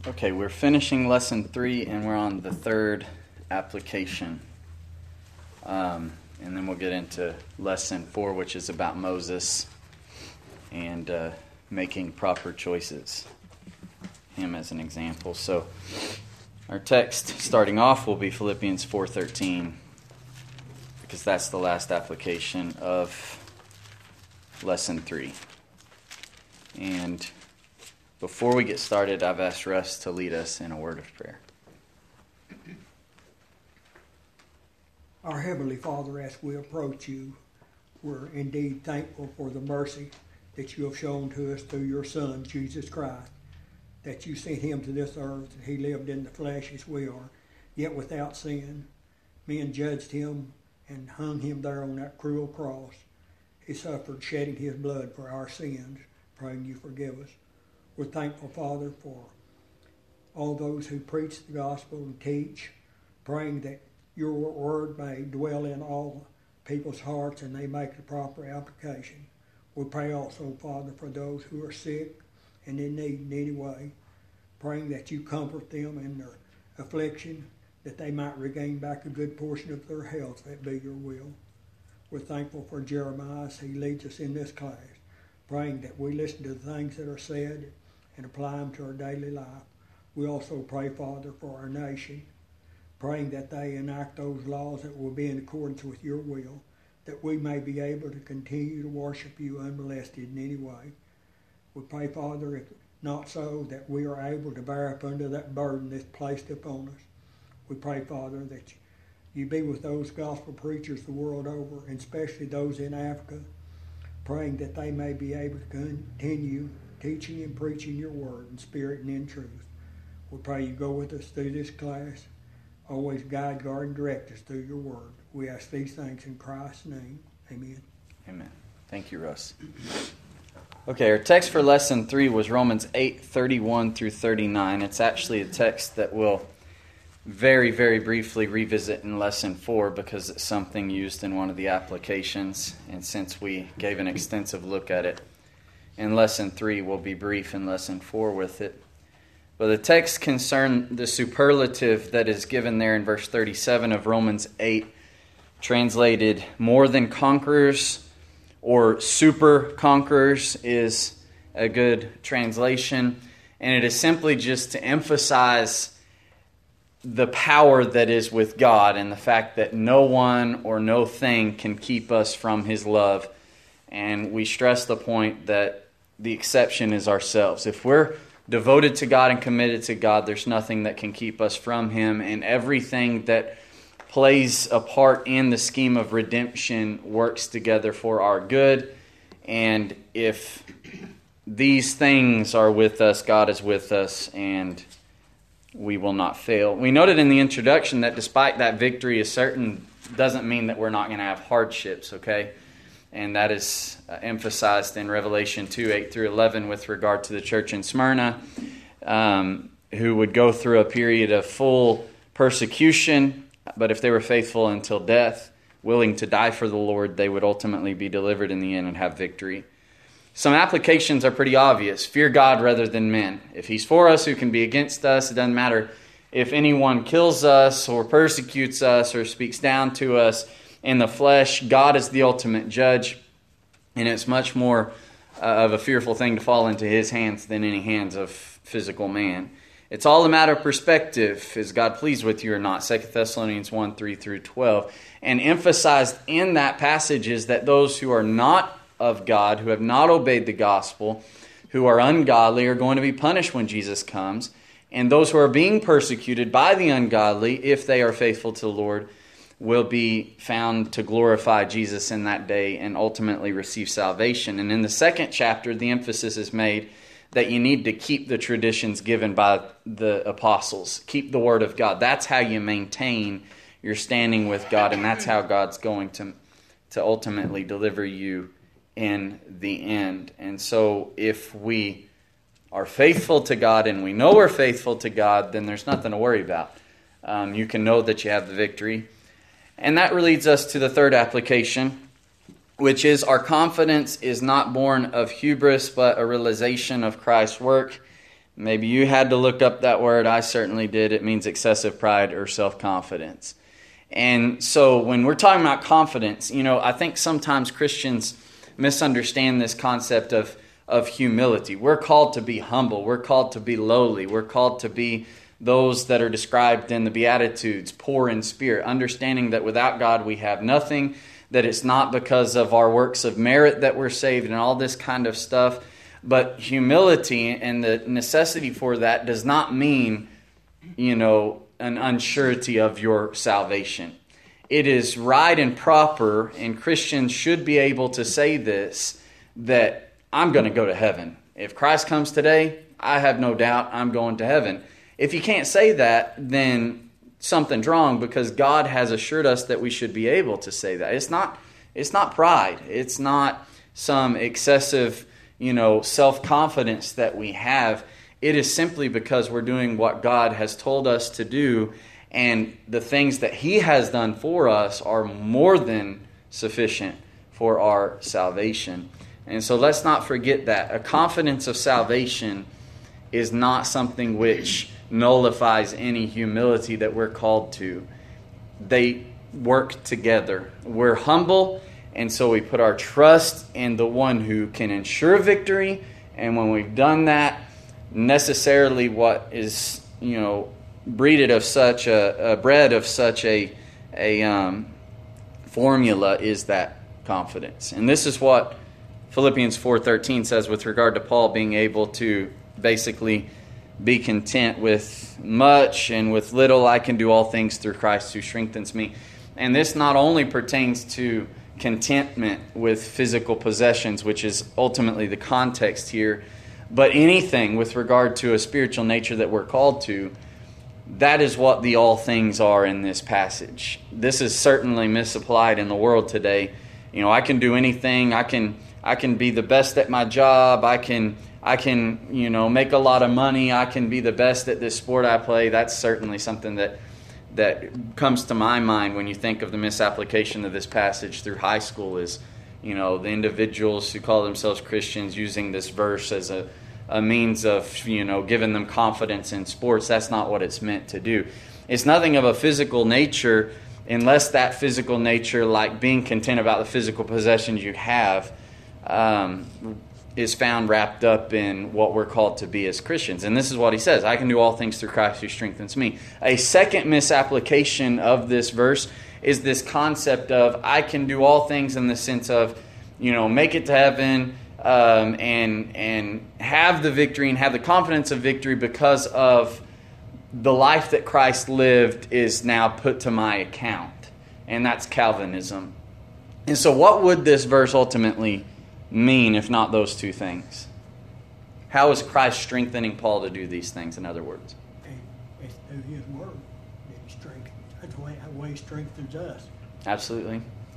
Okay, we're finishing lesson 3 and we're on the third application. And then we'll get into lesson 4, which is about Moses and making proper choices. Him as an example. So our text starting off will be Philippians 4:13, because that's the last application of lesson 3. And before we get started, I've asked Russ to lead us in a word of prayer. Our Heavenly Father, as we approach you, we're indeed thankful for the mercy that you have shown to us through your Son, Jesus Christ, that you sent him to this earth, and he lived in the flesh as we are, yet without sin. Men judged him and hung him there on that cruel cross. He suffered, shedding his blood for our sins, praying you forgive us. We're thankful, Father, for all those who preach the gospel and teach, praying that your word may dwell in all people's hearts and they make the proper application. We pray also, Father, for those who are sick and in need in any way, praying that you comfort them in their affliction, that they might regain back a good portion of their health, that be your will. We're thankful for Jeremiah as he leads us in this class, praying that we listen to the things that are said and apply them to our daily life. We also pray, Father, for our nation, praying that they enact those laws that will be in accordance with your will, that we may be able to continue to worship you unmolested in any way. We pray, Father, if not so, that we are able to bear up under that burden that's placed upon us. We pray, Father, that you be with those gospel preachers the world over, and especially those in Africa, praying that they may be able to continue teaching and preaching your word in spirit and in truth. We pray you go with us through this class. Always guide, guard, and direct us through your word. We ask these things in Christ's name. Amen. Amen. Thank you, Russ. Okay, our text for lesson 3 was Romans 8:31 through 39. It's actually a text that we'll very, very briefly revisit in lesson 4 because it's something used in one of the applications. And since we gave an extensive look at it in lesson 3, we'll be brief in lesson 4 with it. But the text concerns the superlative that is given there in verse 37 of Romans 8, translated more than conquerors or super conquerors is a good translation. And it is simply just to emphasize the power that is with God and the fact that no one or no thing can keep us from His love. And we stress the point that the exception is ourselves. If we're devoted to God and committed to God, there's nothing that can keep us from Him. And everything that plays a part in the scheme of redemption works together for our good. And if these things are with us, God is with us, and we will not fail. We noted in the introduction that despite that victory is certain, doesn't mean that we're not going to have hardships, okay? And that is emphasized in Revelation 2:8-11 with regard to the church in Smyrna, who would go through a period of full persecution, but if they were faithful until death, willing to die for the Lord, they would ultimately be delivered in the end and have victory. Some applications are pretty obvious. Fear God rather than men. If He's for us, who can be against us? It doesn't matter if anyone kills us or persecutes us or speaks down to us in the flesh. God is the ultimate judge, and it's much more of a fearful thing to fall into His hands than any hands of physical man. It's all a matter of perspective. Is God pleased with you or not? 2 Thessalonians 1:3-12. And emphasized in that passage is that those who are not of God, who have not obeyed the gospel, who are ungodly, are going to be punished when Jesus comes. And those who are being persecuted by the ungodly, if they are faithful to the Lord, will be found to glorify Jesus in that day and ultimately receive salvation. And in the second chapter, the emphasis is made that you need to keep the traditions given by the apostles. Keep the Word of God. That's how you maintain your standing with God, and that's how God's going to ultimately deliver you in the end. And so if we are faithful to God and we know we're faithful to God, then there's nothing to worry about. You can know that you have the victory. And that leads us to the third application, which is our confidence is not born of hubris, but a realization of Christ's work. Maybe you had to look up that word. I certainly did. It means excessive pride or self-confidence. And so when we're talking about confidence, I think sometimes Christians misunderstand this concept of humility. We're called to be humble. We're called to be lowly. We're called to be those that are described in the Beatitudes, poor in spirit, understanding that without God we have nothing, that it's not because of our works of merit that we're saved and all this kind of stuff. But humility and the necessity for that does not mean, an unsurety of your salvation. It is right and proper, and Christians should be able to say this, that I'm going to go to heaven. If Christ comes today, I have no doubt I'm going to heaven. If you can't say that, then something's wrong, because God has assured us that we should be able to say that. It's not pride. It's not some excessive, self-confidence that we have. It is simply because we're doing what God has told us to do, and the things that He has done for us are more than sufficient for our salvation. And so let's not forget that. A confidence of salvation is not something which nullifies any humility that we're called to. They work together. We're humble, and so we put our trust in the one who can ensure victory. And when we've done that, necessarily what is, bred of such a formula is that confidence. And this is what Philippians 4:13 says with regard to Paul being able to basically be content with much, and with little I can do all things through Christ who strengthens me. And this not only pertains to contentment with physical possessions, which is ultimately the context here, but anything with regard to a spiritual nature that we're called to. That is what the all things are in this passage. This is certainly misapplied in the world today. I can do anything. I can be the best at my job. I can make a lot of money. I can be the best at this sport I play. That's certainly something that comes to my mind when you think of the misapplication of this passage through high school is, the individuals who call themselves Christians using this verse as a means of, giving them confidence in sports. That's not what it's meant to do. It's nothing of a physical nature unless that physical nature, like being content about the physical possessions you have, is found wrapped up in what we're called to be as Christians. And this is what he says, I can do all things through Christ who strengthens me. A second misapplication of this verse is this concept of I can do all things in the sense of, make it to heaven, and have the victory and have the confidence of victory because of the life that Christ lived is now put to my account. And that's Calvinism. And so what would this verse ultimately mean if not those two things? How is Christ strengthening Paul to do these things, in other words? It's through His Word that He strengthens. That's the way He strengthens us. Absolutely.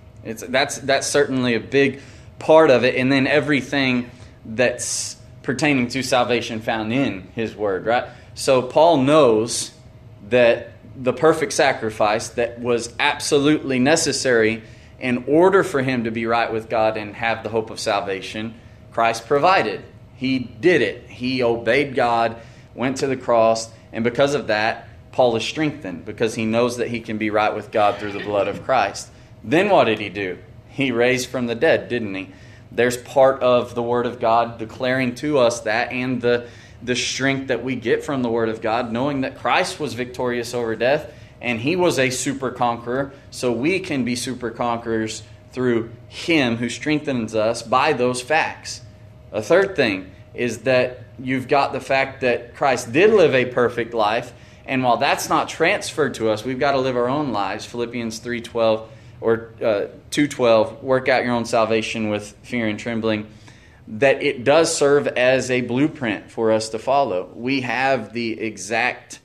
That's certainly a big part of it. And then everything that's pertaining to salvation found in His Word, right? So Paul knows that the perfect sacrifice that was absolutely necessary in order for him to be right with God and have the hope of salvation, Christ provided. He did it. He obeyed God, went to the cross, and because of that, Paul is strengthened because he knows that he can be right with God through the blood of Christ. Then what did he do? He raised from the dead, didn't he? There's part of the Word of God declaring to us that, and the strength that we get from the Word of God, knowing that Christ was victorious over death, and He was a super conqueror, so we can be super conquerors through Him who strengthens us by those facts. A third thing is that you've got the fact that Christ did live a perfect life, and while that's not transferred to us, we've got to live our own lives. Philippians 3:12 or 2:12, work out your own salvation with fear and trembling. That it does serve as a blueprint for us to follow. We have the exact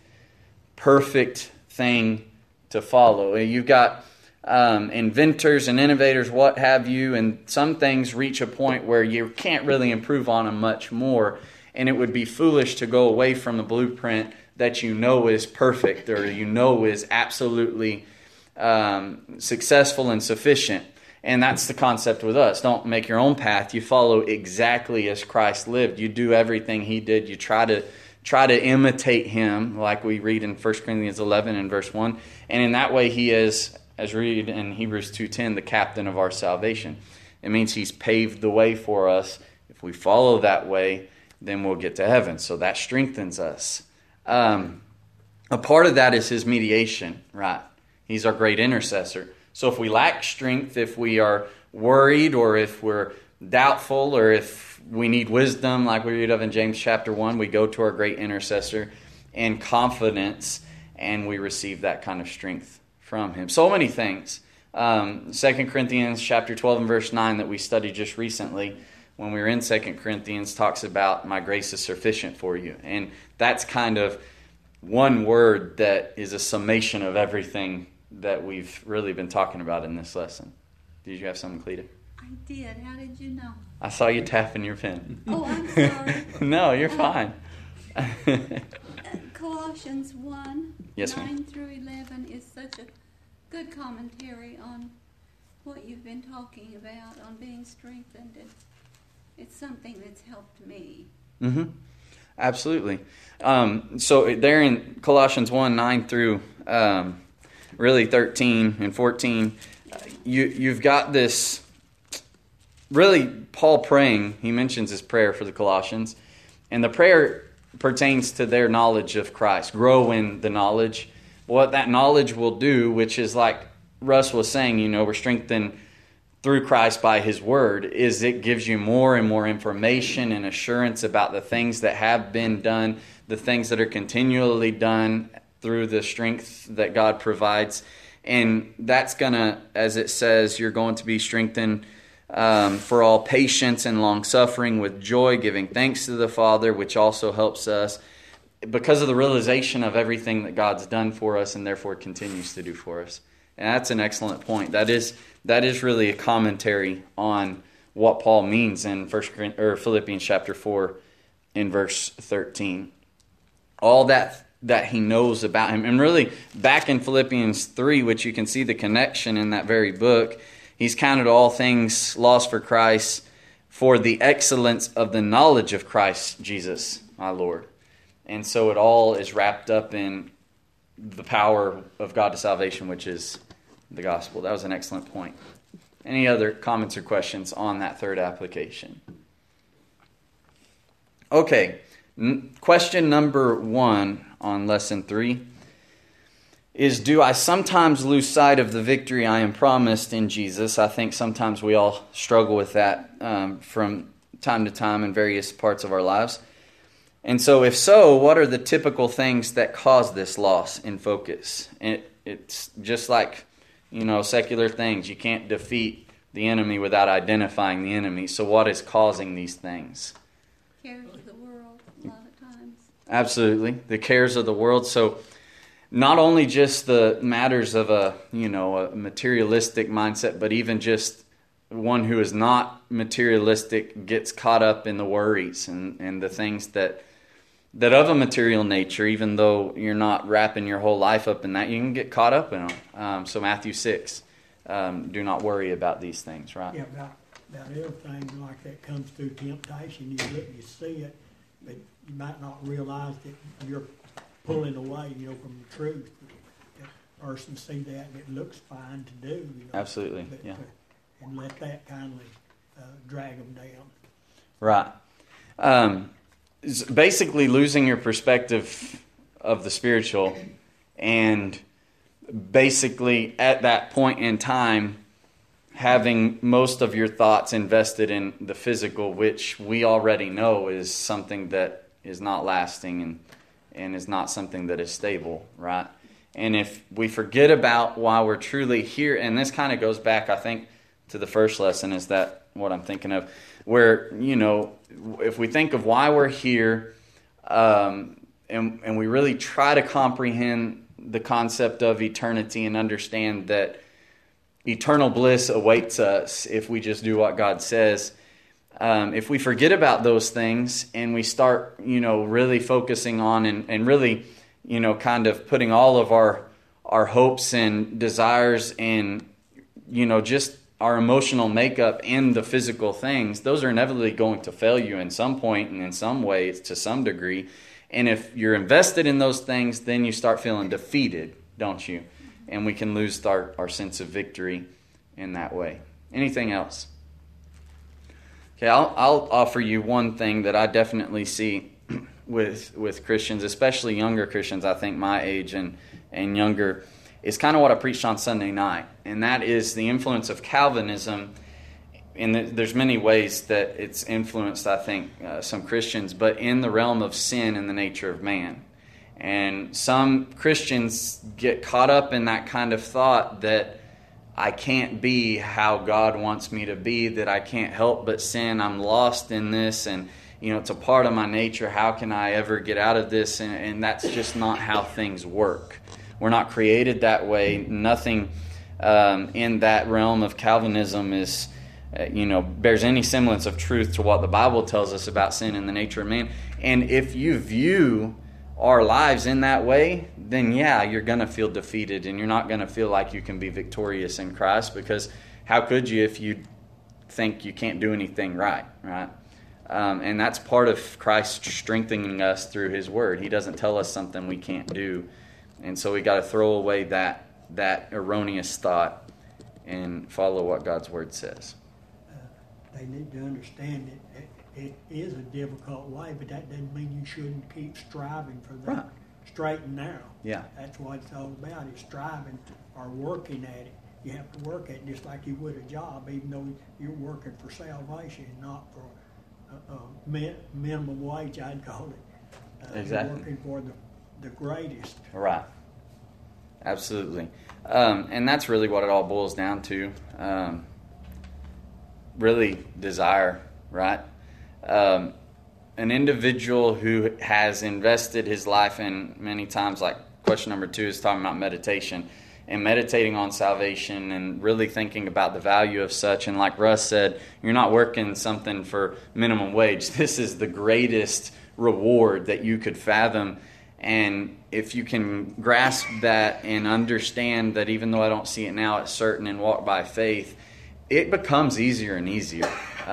perfect thing to follow. You've got inventors and innovators, what have you, and some things reach a point where you can't really improve on them much more, and it would be foolish to go away from the blueprint that you know is perfect or you know is absolutely successful and sufficient. And that's the concept with us. Don't make your own path. You follow exactly as Christ lived. You do everything He did. You try try to imitate him, like we read in 1 Corinthians 11 and verse 1. And in that way, he is, as we read in Hebrews 2:10, the captain of our salvation. It means he's paved the way for us. If we follow that way, then we'll get to heaven. So that strengthens us. A part of that is his mediation, right? He's our great intercessor. So if we lack strength, if we are worried, or if we're doubtful, or if we need wisdom, like we read of in James chapter 1, we go to our great intercessor in confidence, and we receive that kind of strength from him. So many things. 2 Corinthians chapter 12 and verse 9 that we studied just recently, when we were in 2 Corinthians, talks about my grace is sufficient for you. And that's kind of one word that is a summation of everything that we've really been talking about in this lesson. Did you have something, Cleta? I did. How did you know? I saw you tapping your pen. Oh, I'm sorry. No, you're fine. Colossians 1, Yes, 9 ma'am. through 11 is such a good commentary on what you've been talking about, on being strengthened. It's something that's helped me. Mm-hmm. Absolutely. So there in Colossians 1, 9 through really 13 and 14, you've got this, really Paul praying. He mentions his prayer for the Colossians. And the prayer pertains to their knowledge of Christ. Grow in the knowledge. What that knowledge will do, which is like Russ was saying, we're strengthened through Christ by his word, is it gives you more and more information and assurance about the things that have been done, the things that are continually done through the strength that God provides. And that's going to, as it says, you're going to be strengthened for all patience and long-suffering with joy, giving thanks to the Father, which also helps us because of the realization of everything that God's done for us and therefore continues to do for us. And that's an excellent point. That is really a commentary on what Paul means in Philippians chapter 4 in verse 13. All that he knows about him. And really, back in Philippians 3, which you can see the connection in that very book, he's counted all things lost for Christ, for the excellence of the knowledge of Christ Jesus, my Lord. And so it all is wrapped up in the power of God to salvation, which is the gospel. That was an excellent point. Any other comments or questions on that third application? Okay, question number 1 on lesson 3 is, do I sometimes lose sight of the victory I am promised in Jesus? I think sometimes we all struggle with that from time to time in various parts of our lives. And so if so, what are the typical things that cause this loss in focus? And it's just like, secular things. You can't defeat the enemy without identifying the enemy. So what is causing these things? Cares of the world, a lot of times. Absolutely. The cares of the world. So not only just the matters of a materialistic mindset, but even just one who is not materialistic gets caught up in the worries and the things that of a material nature, even though you're not wrapping your whole life up in that, you can get caught up in them. So Matthew 6, do not worry about these things, right? Yeah, about everything like that comes through temptation. You look, you see it, but you might not realize that you're pulling away, from the truth. A person see that and it looks fine to do. Absolutely, but, yeah. And let that kindly drag them down. Right. Basically losing your perspective of the spiritual, and basically at that point in time having most of your thoughts invested in the physical, which we already know is something that is not lasting and is not something that is stable, right? And if we forget about why we're truly here, and this kind of goes back, I think, to the first lesson, is that what I'm thinking of, where, if we think of why we're here, and we really try to comprehend the concept of eternity and understand that eternal bliss awaits us if we just do what God says. If we forget about those things and we start, really focusing on and really, kind of putting all of our hopes and desires and, just our emotional makeup and the physical things, those are inevitably going to fail you in some point and in some way to some degree. And if you're invested in those things, then you start feeling defeated, don't you? And we can lose our sense of victory in that way. Anything else? Okay, I'll offer you one thing that I definitely see with Christians, especially younger Christians, I think my age and younger, is kind of what I preached on Sunday night. And that is the influence of Calvinism. And there's many ways that it's influenced, I think, some Christians, but in the realm of sin and the nature of man. And some Christians get caught up in that kind of thought that I can't be how God wants me to be, that I can't help but sin, I'm lost in this, and it's a part of my nature, how can I ever get out of this? And that's just not how things work. We're not created that way. Nothing in that realm of Calvinism is bears any semblance of truth to what the Bible tells us about sin and the nature of man. And if you view our lives in that way, then you're going to feel defeated and you're not going to feel like you can be victorious in Christ, because how could you if you think you can't do anything right? And that's part of Christ strengthening us through His Word. He doesn't tell us something we can't do. And so we got to throw away that erroneous thought and follow what God's Word says. They need to understand that it is a difficult way, but that doesn't mean you shouldn't keep striving for that. Right. Straight and narrow. Yeah. That's what it's all about, is striving or working at it. You have to work at it just like you would a job, even though you're working for salvation, not for minimum wage, I'd call it. Exactly. You're working for the greatest. Right. Absolutely. And that's really what it all boils down to. Really desire, right? An individual who has invested his life in, many times, like question number 2 is talking about meditation, and meditating on salvation and really thinking about the value of such. And like Russ said, you're not working something for minimum wage. This is the greatest reward that you could fathom. And if you can grasp that and understand that, even though I don't see it now, it's certain, and walk by faith, it becomes easier and easier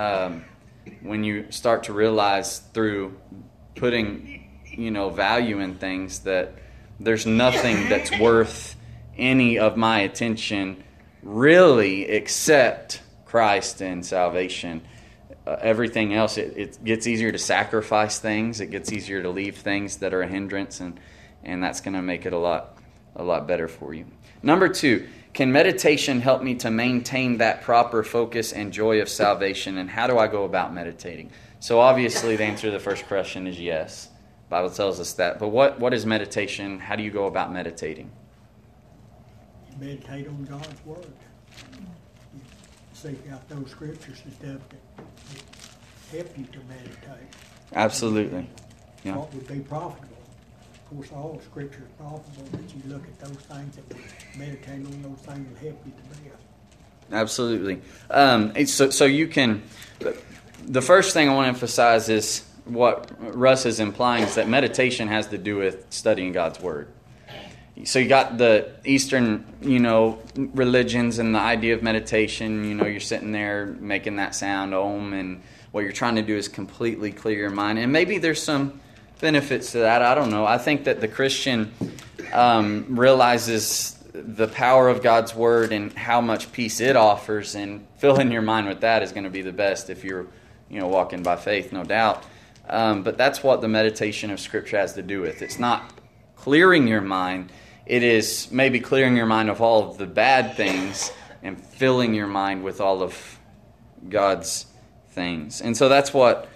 when you start to realize through putting, value in things, that there's nothing that's worth any of my attention really except Christ and salvation. Everything else, it gets easier to sacrifice things. It gets easier to leave things that are a hindrance, and that's going to make it a lot better for you. Number 2, can meditation help me to maintain that proper focus and joy of salvation? And how do I go about meditating? So obviously the answer to the first question is yes. The Bible tells us that. But what is meditation? How do you go about meditating? You meditate on God's Word. You seek out those scriptures and stuff that help you to meditate. Absolutely. Yeah. What would be profitable? Of course, all Scripture is profitable, but you look at those things that would meditate on those things will help you to live. Absolutely. So you can. The first thing I want to emphasize is what Russ is implying, is that meditation has to do with studying God's Word. So you got the Eastern, religions and the idea of meditation. You're sitting there making that sound, Om, and what you're trying to do is completely clear your mind. And maybe there's some benefits to that. I don't know. I think that the Christian realizes the power of God's Word and how much peace it offers, and filling your mind with that is going to be the best if you're, walking by faith, no doubt. But that's what the meditation of Scripture has to do with. It's not clearing your mind. It is maybe clearing your mind of all of the bad things and filling your mind with all of God's things. And so that's what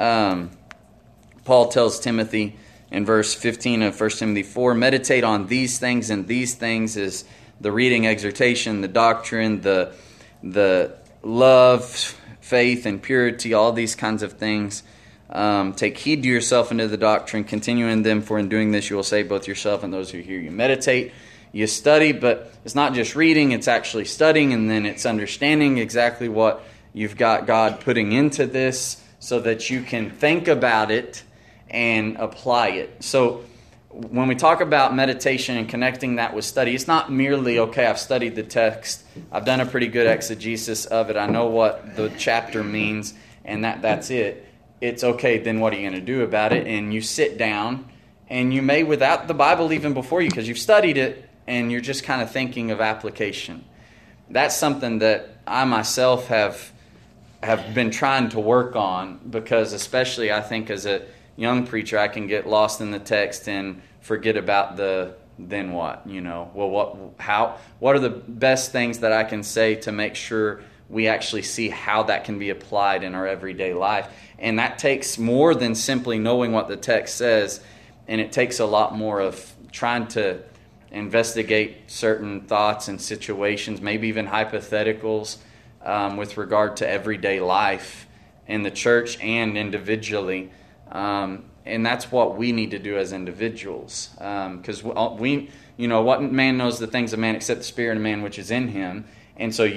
Paul tells Timothy in verse 15 of 1 Timothy 4. Meditate on these things, and these things is the reading, exhortation, the doctrine, the love, faith, and purity, all these kinds of things. Take heed to yourself and to the doctrine. Continue in them, for in doing this you will save both yourself and those who hear you. Meditate, you study, but it's not just reading, it's actually studying, and then it's understanding exactly what you've got God putting into this so that you can think about it and apply it. So when we talk about meditation and connecting that with study, it's not merely, okay, I've studied the text, I've done a pretty good exegesis of it, I know what the chapter means, and that's it. It's okay, then what are you going to do about it? And you sit down, and you may, without the Bible even before you, because you've studied it, and you're just kind of thinking of application. That's something that I myself have been trying to work on, because especially I think as a young preacher, I can get lost in the text and forget about the then what, Well, what are the best things that I can say to make sure we actually see how that can be applied in our everyday life? And that takes more than simply knowing what the text says, and it takes a lot more of trying to investigate certain thoughts and situations, maybe even hypotheticals, with regard to everyday life in the church and individually. And that's what we need to do as individuals. Because we what man knows the things of man except the spirit of man which is in him. And so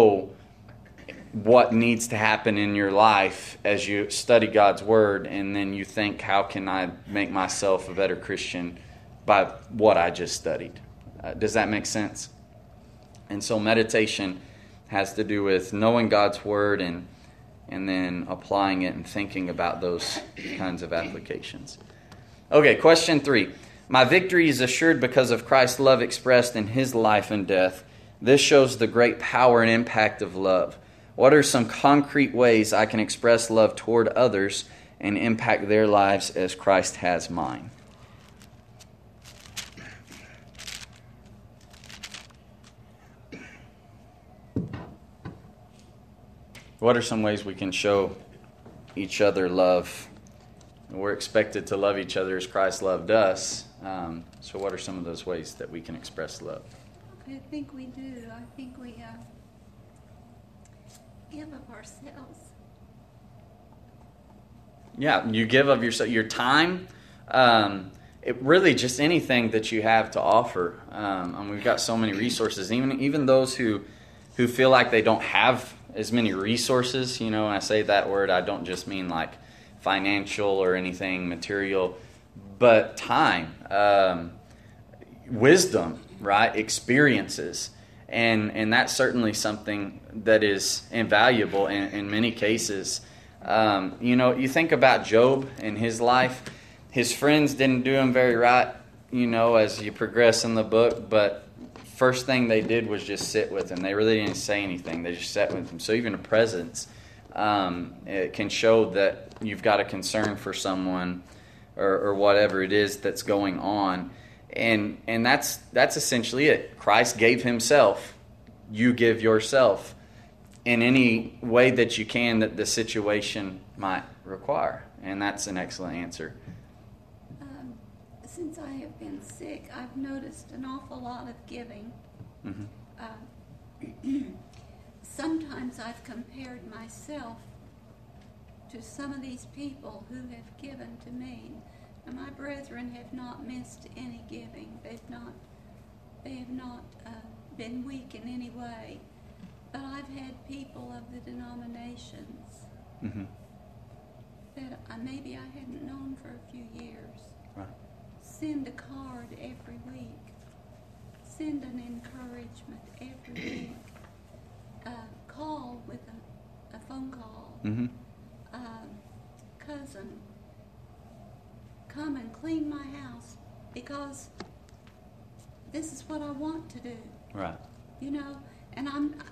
what needs to happen in your life as you study God's Word, and then you think, how can I make myself a better Christian by what I just studied? Does that make sense? And so meditation has to do with knowing God's Word and then applying it and thinking about those kinds of applications. Okay, question 3. My victory is assured because of Christ's love expressed in His life and death. This shows the great power and impact of love. What are some concrete ways I can express love toward others and impact their lives as Christ has mine? What are some ways we can show each other love? We're expected to love each other as Christ loved us. So what are some of those ways that we can express love? I think we do. I think we give of ourselves. Yeah, you give of your time. It really just anything that you have to offer. And we've got so many resources. Even those who feel like they don't have as many resources. When I say that word, I don't just mean like financial or anything material, but time, wisdom, right? Experiences. And that's certainly something that is invaluable in many cases. You think about Job and his life. His friends didn't do him very right, as you progress in the book. But first thing they did was just sit with him. They really didn't say anything. They just sat with him. So even a presence it can show that you've got a concern for someone or whatever it is that's going on. And that's essentially it. Christ gave Himself. You give yourself in any way that you can that the situation might require. And that's an excellent answer. Since I have been sick, I've noticed an awful lot of giving. Mm-hmm. Sometimes I've compared myself to some of these people who have given to me. And my brethren have not missed any giving. They have not been weak in any way. But I've had people of the denominations Mm-hmm. that maybe I hadn't known for a few years. Right. Send a card every week. Send an encouragement every week. Call with a phone call. Mm-hmm. Cousin, come and clean my house because this is what I want to do. Right. And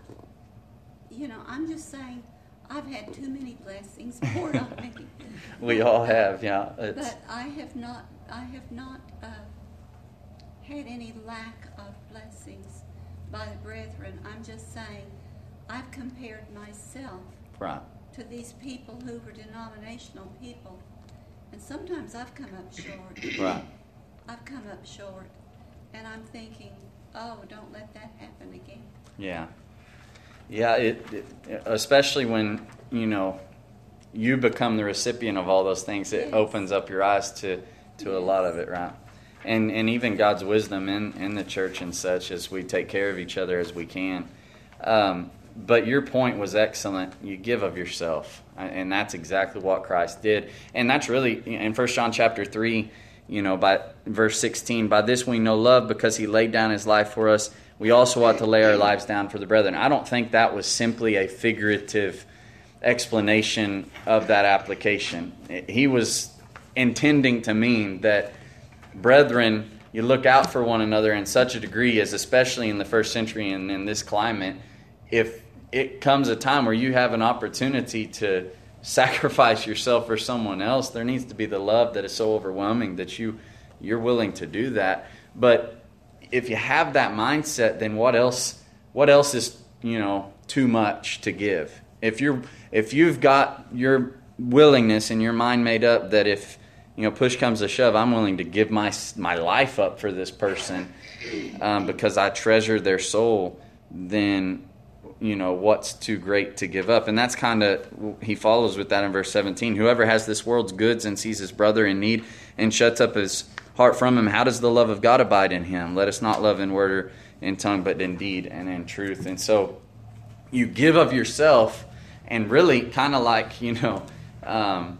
I'm just saying I've had too many blessings poured on me. We all have, yeah. But I have not had any lack of blessings by the brethren. I'm just saying I've compared myself right. to these people who were denominational people. And sometimes I've come up short. Right. I've come up short. And I'm thinking, oh, don't let that happen again. Yeah. Yeah, it especially when, you become the recipient of all those things, it Yes. opens up your eyes to a lot of it, right? And even God's wisdom in the church and such as we take care of each other as we can. But your point was excellent. You give of yourself. And that's exactly what Christ did. And that's really, in 1 John chapter 3, by verse 16, by this we know love, because he laid down his life for us. We also ought to lay our lives down for the brethren. I don't think that was simply a figurative explanation of that application. He was intending to mean that, brethren, you look out for one another in such a degree as, especially in the first century and in this climate, if it comes a time where you have an opportunity to sacrifice yourself for someone else, there needs to be the love that is so overwhelming that you're willing to do that. But if you have that mindset, then what else is too much to give? If you've got your willingness and your mind made up that if push comes to shove, I'm willing to give my life up for this person because I treasure their soul, then what's too great to give up? And that's kind of, he follows with that in verse 17. Whoever has this world's goods and sees his brother in need and shuts up his heart from him, how does the love of God abide in him? Let us not love in word or in tongue, but in deed and in truth. And so you give of yourself, and really kind of like, not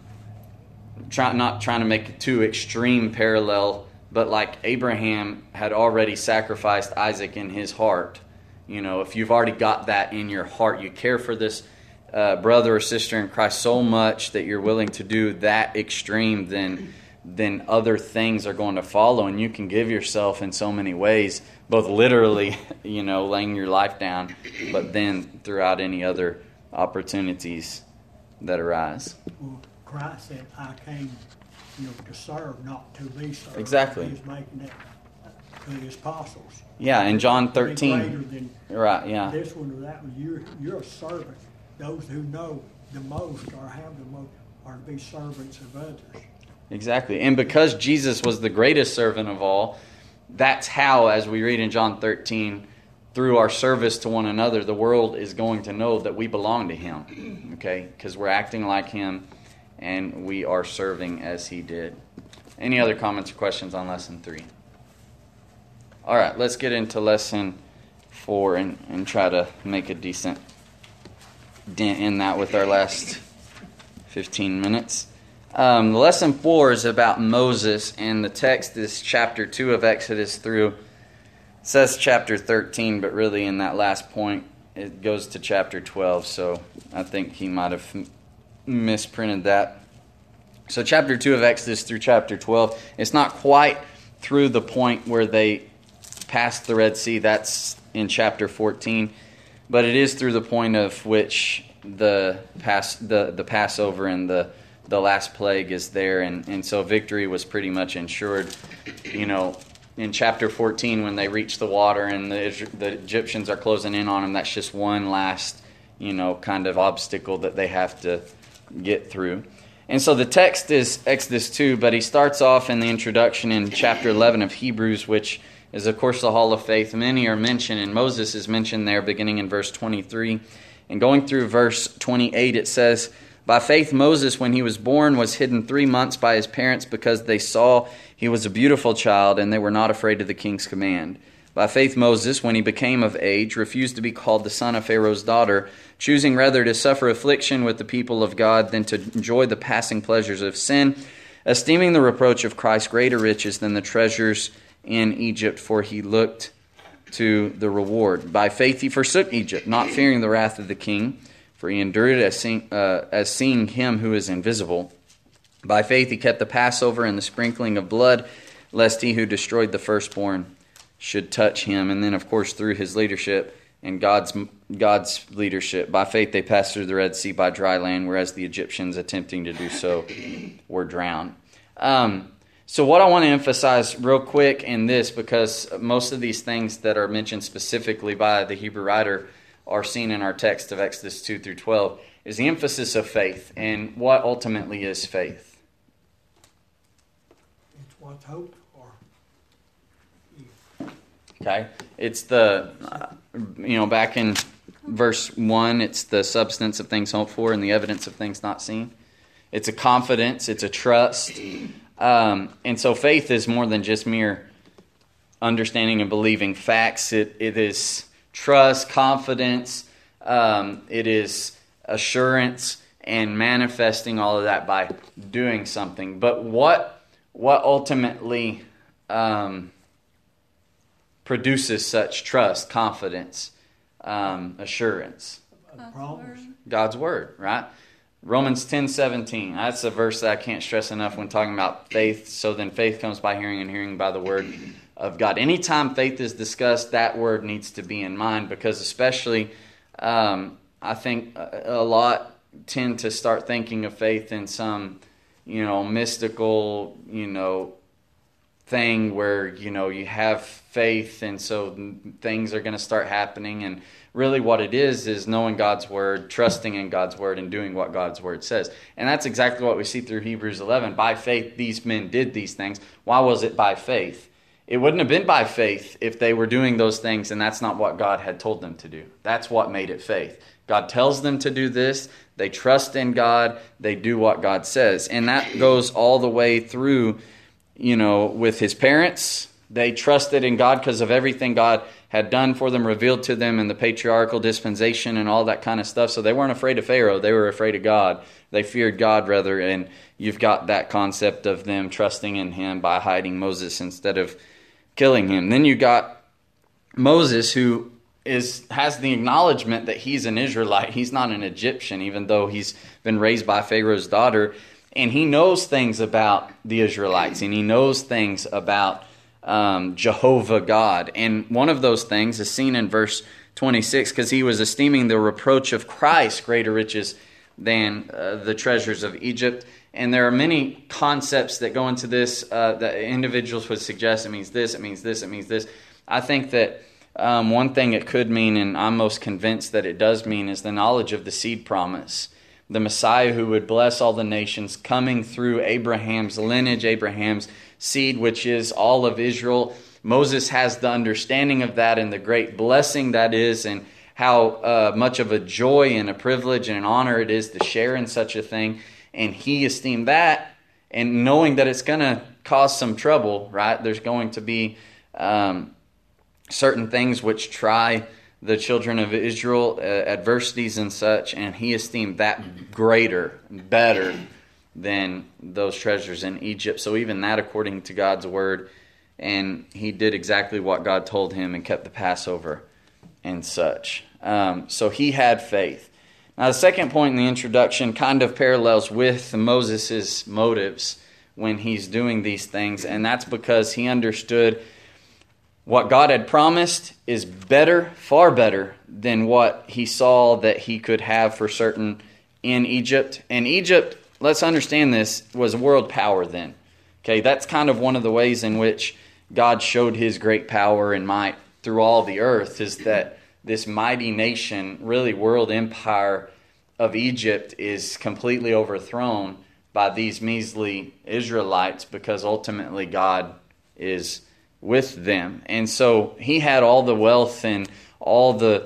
trying to make a too extreme parallel, but like Abraham had already sacrificed Isaac in his heart. If you've already got that in your heart, you care for this brother or sister in Christ so much that you're willing to do that extreme, then other things are going to follow, and you can give yourself in so many ways, both literally, laying your life down, but then throughout any other opportunities that arise. Well, Christ said, I came, to serve, not to be served. Exactly. He's making that to his apostles. Yeah, in John 13. Greater than right, yeah. This one or that one. You're a servant. Those who know the most or have the most are to be servants of others. Exactly. And because Jesus was the greatest servant of all, that's how, as we read in John 13, through our service to one another, the world is going to know that we belong to him. Okay? Because we're acting like him and we are serving as he did. Any other comments or questions on Lesson 3? All right, let's get into Lesson 4 and try to make a decent dent in that with our last 15 minutes. Lesson 4 is about Moses, and the text is chapter 2 of Exodus through, it says chapter 13, but really in that last point it goes to chapter 12, so I think he might have misprinted that. So chapter 2 of Exodus through chapter 12, it's not quite through the point where they passed the Red Sea, that's in chapter 14, but it is through the point of which the Passover and the last plague is there, and so victory was pretty much ensured. In chapter 14, when they reach the water and the Egyptians are closing in on them, that's just one last, kind of obstacle that they have to get through. And so the text is Exodus 2, but he starts off in the introduction in chapter 11 of Hebrews, which is, of course, the Hall of Faith. Many are mentioned, and Moses is mentioned there beginning in verse 23. And going through verse 28, it says, by faith Moses, when he was born, was hidden 3 months by his parents because they saw he was a beautiful child, and they were not afraid of the king's command. By faith Moses, when he became of age, refused to be called the son of Pharaoh's daughter, choosing rather to suffer affliction with the people of God than to enjoy the passing pleasures of sin, esteeming the reproach of Christ greater riches than the treasures in Egypt, for he looked to the reward. By faith he forsook Egypt, not fearing the wrath of the king, for he endured as seeing him who is invisible. By faith he kept the Passover and the sprinkling of blood, lest he who destroyed the firstborn should touch him. And then, of course, through his leadership and God's leadership, by faith they passed through the Red Sea by dry land, whereas the Egyptians attempting to do so were drowned. So what I want to emphasize real quick in this, because most of these things that are mentioned specifically by the Hebrew writer are seen in our text of Exodus 2 through 12, is the emphasis of faith. And what ultimately is faith? It's what's hoped for. Okay? It's back in verse 1, it's the substance of things hoped for and the evidence of things not seen. It's a confidence, it's a trust. And so faith is more than just mere understanding and believing facts. It is trust, confidence, it is assurance, and manifesting all of that by doing something. But what what ultimately produces such trust, confidence, assurance? God's Word, right? Romans 10:17. That's a verse that I can't stress enough when talking about faith. So then faith comes by hearing, and hearing by the Word of God. Anytime faith is discussed, that word needs to be in mind, because especially I think a lot tend to start thinking of faith in some, mystical, thing where, you have faith and so things are going to start happening. And really what it is knowing God's Word, trusting in God's Word, and doing what God's Word says. And that's exactly what we see through Hebrews 11. By faith, these men did these things. Why was it by faith? It wouldn't have been by faith if they were doing those things, and that's not what God had told them to do. That's what made it faith. God tells them to do this. They trust in God. They do what God says. And that goes all the way through, with his parents. They trusted in God because of everything God had done for them, revealed to them in the patriarchal dispensation and all that kind of stuff. So they weren't afraid of Pharaoh. They were afraid of God. They feared God rather. And you've got that concept of them trusting in him by hiding Moses instead of killing him. Then you got Moses, who has the acknowledgement that he's an Israelite. He's not an Egyptian, even though he's been raised by Pharaoh's daughter. And he knows things about the Israelites, and he knows things about Jehovah God. And one of those things is seen in verse 26, because he was esteeming the reproach of Christ greater riches than the treasures of Egypt. And there are many concepts that go into this that individuals would suggest. It means this, it means this, it means this. I think that one thing it could mean, and I'm most convinced that it does mean, is the knowledge of the seed promise. The Messiah who would bless all the nations, coming through Abraham's lineage, Abraham's seed, which is all of Israel. Moses has the understanding of that and the great blessing that is, and how much of a joy and a privilege and an honor it is to share in such a thing. And he esteemed that, and knowing that it's going to cause some trouble, right? There's going to be certain things which try the children of Israel, adversities and such, and he esteemed that greater, better than those treasures in Egypt. So even that according to God's Word, and he did exactly what God told him and kept the Passover and such. So he had faith. Now the second point in the introduction kind of parallels with Moses' motives when he's doing these things, and that's because he understood what God had promised is better, far better, than what he saw that he could have for certain in Egypt. And Egypt, let's understand this, was a world power then. Okay, that's kind of one of the ways in which God showed his great power and might through all the earth, is that this mighty nation, really world empire of Egypt, is completely overthrown by these measly Israelites, because ultimately God is with them. And so he had all the wealth and all the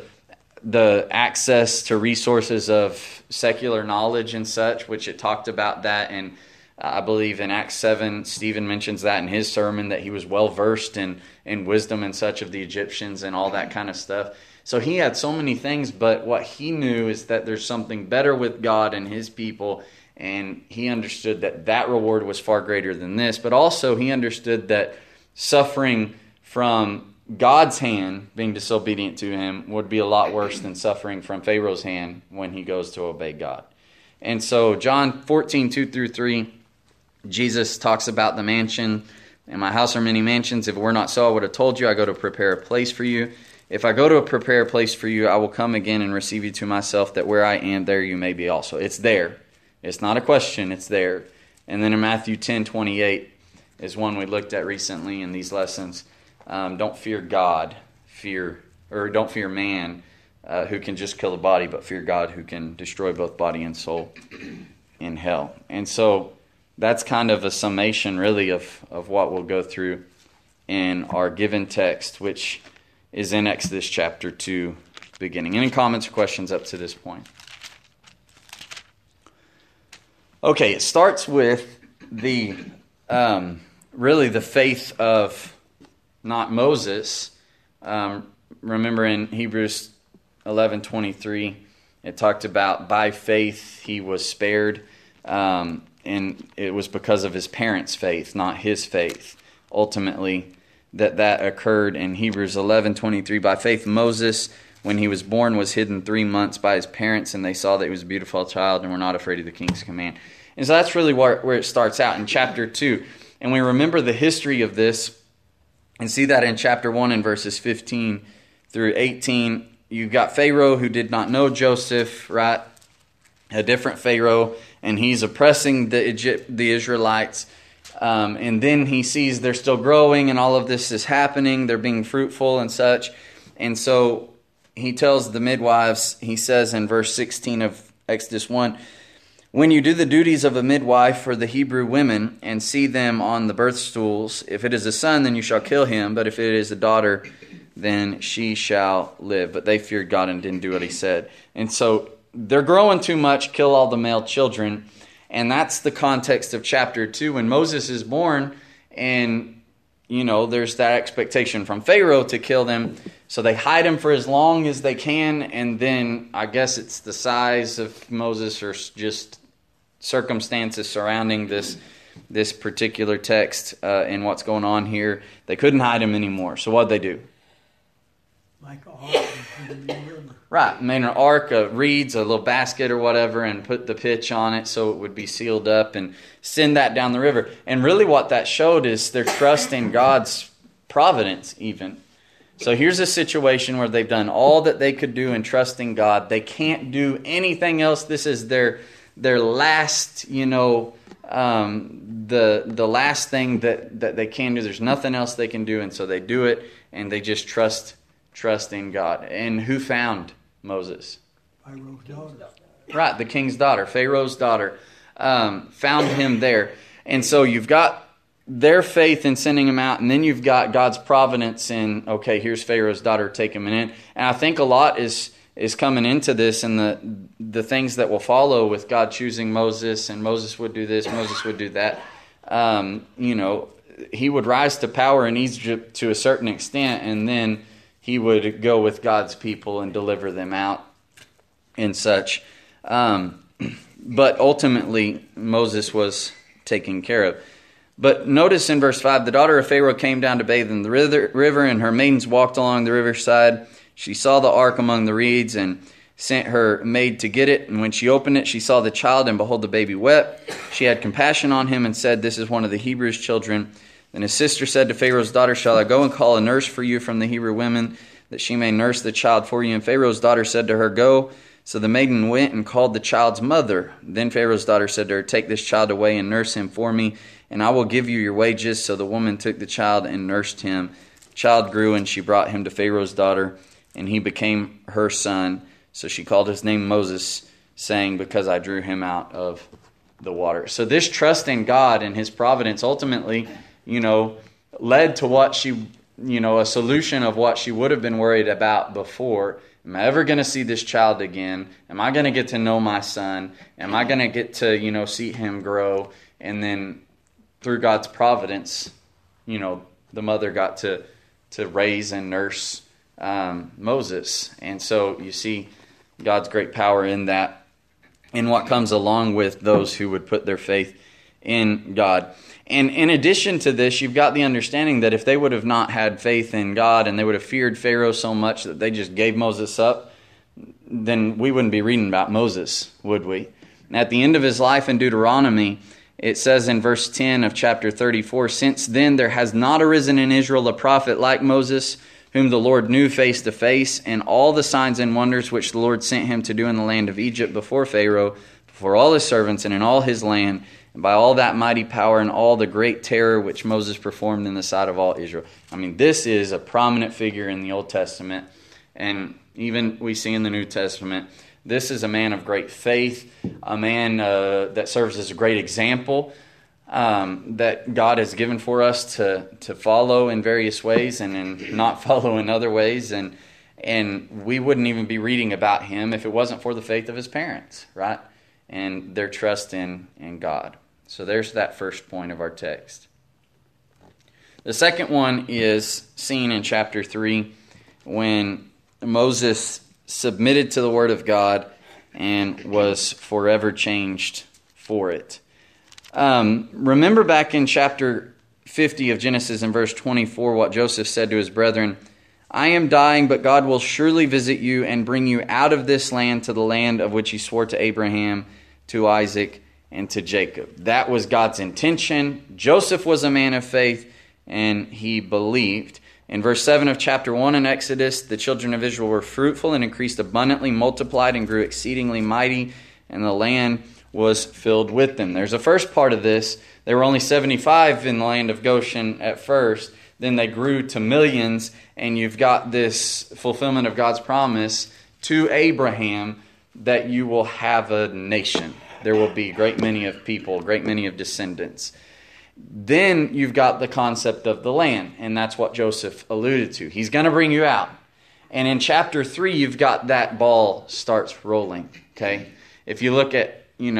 access to resources of secular knowledge and such, which it talked about that. And I believe in Acts 7, Stephen mentions that in his sermon, that he was well versed in wisdom and such of the Egyptians and all that kind of stuff. So he had so many things, but what he knew is that there's something better with God and his people, and he understood that reward was far greater than this. But also he understood that suffering from God's hand, being disobedient to him, would be a lot worse than suffering from Pharaoh's hand when he goes to obey God. And so John 14, 2 through 3, Jesus talks about the mansion. In my house are many mansions. If it were not so, I would have told you. I go to prepare a place for you. If I go to prepare a place for you, I will come again and receive you to myself, that where I am, there you may be also. It's there. It's not a question. It's there. And then in Matthew 10:28 is one we looked at recently in these lessons. Don't fear God, don't fear man who can just kill the body, but fear God who can destroy both body and soul in hell. And so that's kind of a summation, really, of what we'll go through in our given text, which is in Exodus chapter 2, beginning. Any comments or questions up to this point? Okay, it starts with the really the faith of not Moses. Remember in Hebrews 11:23, it talked about by faith he was spared. and it was because of his parents' faith, not his faith, ultimately, that occurred. In Hebrews 11:23, by faith Moses, when he was born, was hidden 3 months by his parents, and they saw that he was a beautiful child and were not afraid of the king's command. And so that's really where it starts out in chapter 2. And we remember the history of this and see that in chapter 1 in verses 15 through 18. You've got Pharaoh who did not know Joseph, right? A different Pharaoh, and he's oppressing the Israelites. And then he sees they're still growing and all of this is happening. They're being fruitful and such. And so he tells the midwives, he says in verse 16 of Exodus 1, when you do the duties of a midwife for the Hebrew women and see them on the birth stools, if it is a son, then you shall kill him. But if it is a daughter, then she shall live. But they feared God and didn't do what he said. And so they're growing too much, kill all the male children. And that's the context of chapter 2. When Moses is born, and, there's that expectation from Pharaoh to kill them. So they hide him for as long as they can. And then I guess it's the size of Moses or just circumstances surrounding this particular text and what's going on here. They couldn't hide him anymore. So what'd they do? Like an ark and put it in the river. Right, made an ark, reeds, a little basket or whatever, and put the pitch on it so it would be sealed up and send that down the river. And really what that showed is their trust in God's providence even. So here's a situation where they've done all that they could do in trusting God. They can't do anything else. This is their last, the last thing that they can do. There's nothing else they can do, and so they do it, and they just trust in God. And who found Moses? Pharaoh's daughter. Right, the king's daughter, Pharaoh's daughter, found him there. And so you've got their faith in sending him out, and then you've got God's providence in, okay, here's Pharaoh's daughter, take him in. And I think a lot is coming into this, and the things that will follow with God choosing Moses, and Moses would do this, Moses would do that. He would rise to power in Egypt to a certain extent, and then he would go with God's people and deliver them out and such. But ultimately, Moses was taken care of. But notice in verse 5, the daughter of Pharaoh came down to bathe in the river, and her maidens walked along the riverside. She saw the ark among the reeds and sent her maid to get it. And when she opened it, she saw the child, and behold, the baby wept. She had compassion on him and said, this is one of the Hebrews' children. Then his sister said to Pharaoh's daughter, shall I go and call a nurse for you from the Hebrew women, that she may nurse the child for you? And Pharaoh's daughter said to her, go. So the maiden went and called the child's mother. Then Pharaoh's daughter said to her, take this child away and nurse him for me, and I will give you your wages. So the woman took the child and nursed him. The child grew, and she brought him to Pharaoh's daughter, and he became her son. So she called his name Moses, saying, because I drew him out of the water. So this trust in God and his providence ultimately, led to what she, a solution of what she would have been worried about before. Am I ever going to see this child again? Am I going to get to know my son? Am I going to get to, see him grow? And then through God's providence, the mother got to raise and nurse Moses. And so you see God's great power in that, and what comes along with those who would put their faith in God. And in addition to this, you've got the understanding that if they would have not had faith in God and they would have feared Pharaoh so much that they just gave Moses up, then we wouldn't be reading about Moses, would we? And at the end of his life in Deuteronomy, it says in verse 10 of chapter 34, since then there has not arisen in Israel a prophet like Moses, whom the Lord knew face to face, and all the signs and wonders which the Lord sent him to do in the land of Egypt before Pharaoh, before all his servants, and in all his land, and by all that mighty power and all the great terror which Moses performed in the sight of all Israel. I mean, this is a prominent figure in the Old Testament, and even we see in the New Testament. This is a man of great faith, a man that serves as a great example that God has given for us to follow in various ways and not follow in other ways. And we wouldn't even be reading about him if it wasn't for the faith of his parents, right? And their trust in God. So there's that first point of our text. The second one is seen in chapter 3 when Moses submitted to the word of God and was forever changed for it. Remember back in chapter 50 of Genesis in verse 24 what Joseph said to his brethren, I am dying, but God will surely visit you and bring you out of this land to the land of which he swore to Abraham, to Isaac, and to Jacob. That was God's intention. Joseph was a man of faith, and he believed. In verse 7 of chapter 1 in Exodus, the children of Israel were fruitful and increased abundantly, multiplied and grew exceedingly mighty, and the land was filled with them. There's a first part of this. There were only 75 in the land of Goshen at first. Then they grew to millions, and you've got this fulfillment of God's promise to Abraham that you will have a nation. There will be a great many of people, a great many of descendants. Then you've got the concept of the land, and that's what Joseph alluded to. He's going to bring you out. And in chapter 3, you've got that ball starts rolling. Okay, if you look at,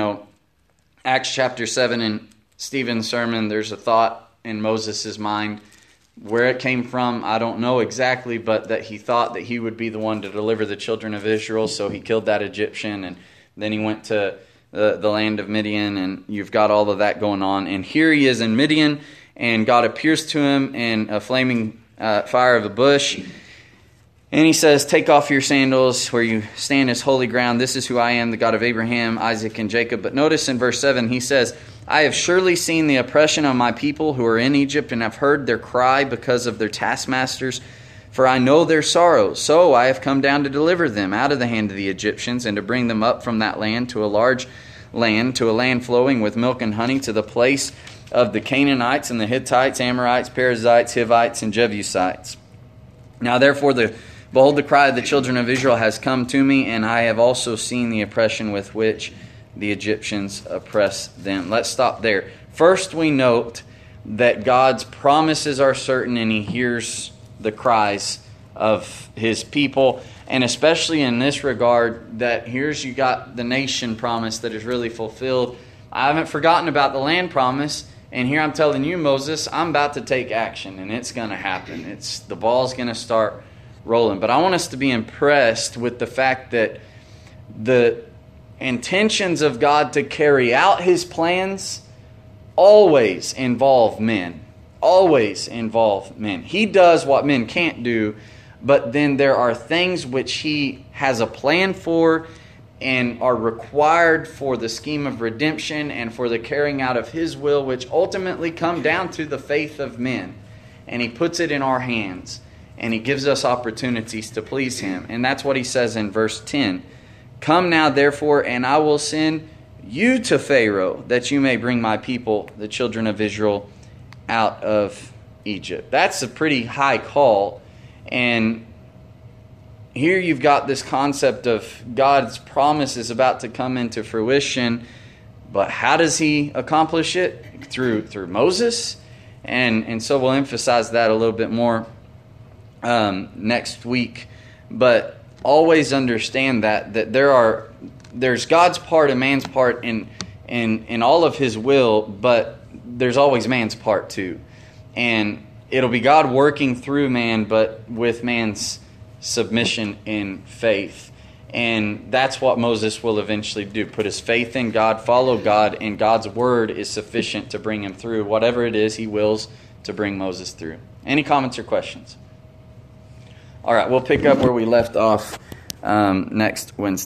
Acts chapter 7 in Stephen's sermon, there's a thought in Moses' mind. Where it came from, I don't know exactly, but that he thought that he would be the one to deliver the children of Israel, so he killed that Egyptian, and then he went to the land of Midian, and you've got all of that going on. And here he is in Midian, and God appears to him in a flaming fire of a bush, and he says, take off your sandals, where you stand is holy ground. This is who I am, the God of Abraham, Isaac, and Jacob. But notice in verse 7, he says, I have surely seen the oppression of my people who are in Egypt, and have heard their cry because of their taskmasters. For I know their sorrow. So I have come down to deliver them out of the hand of the Egyptians, and to bring them up from that land to a large land, to a land flowing with milk and honey, to the place of the Canaanites and the Hittites, Amorites, Perizzites, Hivites, and Jebusites. Now therefore behold, the cry of the children of Israel has come to me, and I have also seen the oppression with which the Egyptians oppress them. Let's stop there. First, we note that God's promises are certain, and he hears the cries of his people. And especially in this regard, that here's you got the nation promise that is really fulfilled. I haven't forgotten about the land promise. And here I'm telling you, Moses, I'm about to take action, and it's going to happen. The ball's going to start rolling. But I want us to be impressed with the fact that the intentions of God to carry out his plans always involve men. Always involve men. He does what men can't do, but then there are things which he has a plan for and are required for the scheme of redemption and for the carrying out of his will, which ultimately come down to the faith of men. And he puts it in our hands, and he gives us opportunities to please him. And that's what he says in verse 10. Come now, therefore, and I will send you to Pharaoh, that you may bring my people, the children of Israel, out of Egypt. That's a pretty high call. And here you've got this concept of God's promise is about to come into fruition. But how does he accomplish it? Through Moses. And so we'll emphasize that a little bit more next week. But always understand that there's God's part and man's part in all of his will, but there's always man's part too. And it'll be God working through man, but with man's submission in faith. And that's what Moses will eventually do. Put his faith in God, follow God, and God's word is sufficient to bring him through whatever it is he wills to bring Moses through. Any comments or questions? All right, we'll pick up where we left off next Wednesday.